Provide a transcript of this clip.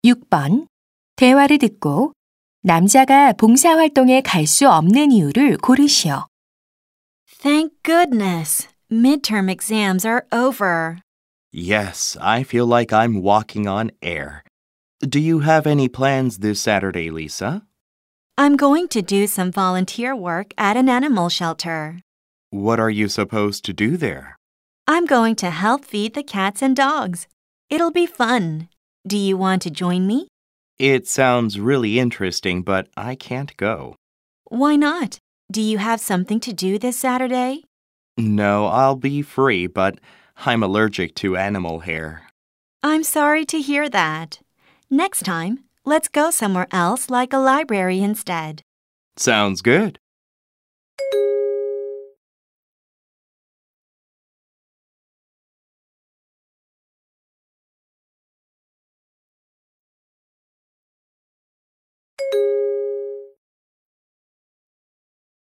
6번. 대화를 듣고 남자가 봉사활동에 갈 수 없는 이유를 고르시오. Thank goodness. Midterm exams are over. Yes, I feel like I'm walking on air. Do you have any plans this Saturday, Lisa? I'm going to do some volunteer work at an animal shelter. What are you supposed to do there? I'm going to help feed the cats and dogs. It'll be fun. Do you want to join me? It sounds really interesting, but I can't go. Why not? Do you have something to do this Saturday? No, I'll be free, but I'm allergic to animal hair. I'm sorry to hear that. Next time, let's go somewhere else like a library instead. Sounds good.